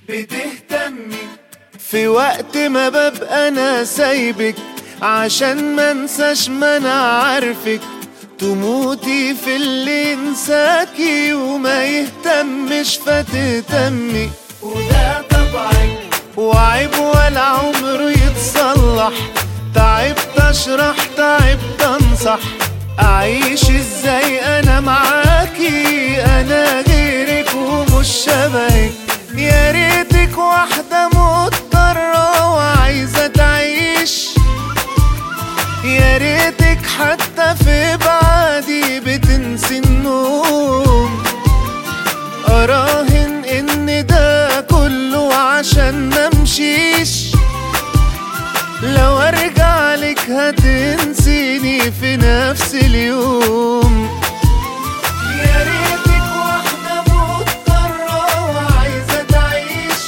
بتهتمي في وقت ما ببقى انا سايبك، عشان ما انساش ما انا عارفك. تموتي في اللي ينساكي وما يهتمش فتهتمي، وده طبعك وعيب ولا عمره يتصلح. تعبت اشرح تعبت انصح، اعيش ازاي انا معاكي؟ انا غيرك ومش شبهك. يا ريتك واحدة مضطرة وعايزة تعيش، يا ريتك حتى في بعدي بتنسي النوم. اراهن ان ده كله عشان ممشيش، لو ارجع لك هتنسيني في نفس اليوم. يا ريتك واحدة مضطرة وعايزة تعيش،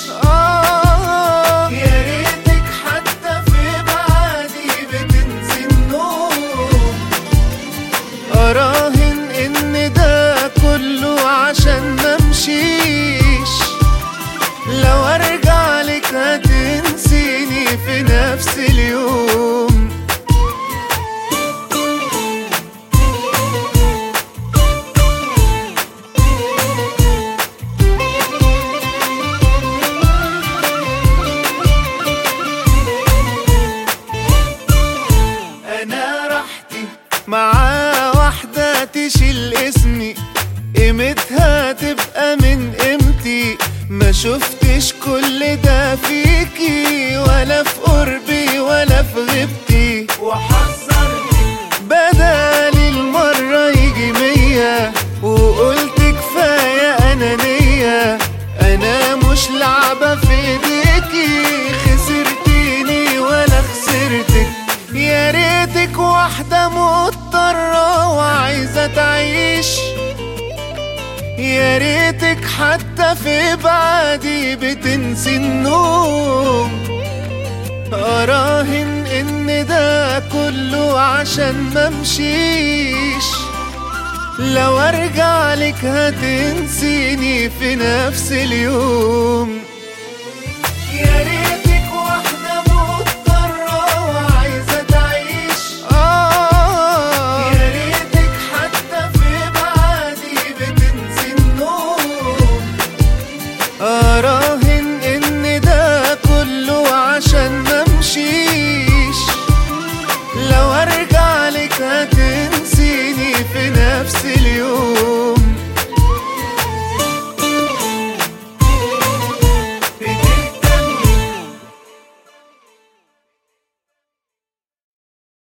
يا ريتك حتى في بعدي بتنسي النوم. اراهن ان ده كله عشان ممشيش، لو ارجع لك هتنسيني في نفس اليوم. انا راحتي مع واحدة تشيل اسمي، قيمتها تبقى من قيمتي. ما شفتش كل ده فيكي، ولا في قربي ولا في غيبتي. وحذرتك بدل المرة يجي 100، وقلت كفاية أنانية. أنا مش لعبة في ايديكي، خسرتيني ولا خسرتك. يا ريتك واحدة مضطرة وعايزة تعيش، يا ريتك حتى في بعدي بتنسي النوم. اراهن ان ده كله عشان ممشيش، لو ارجع لك هتنسيني في نفس اليوم. يا ريت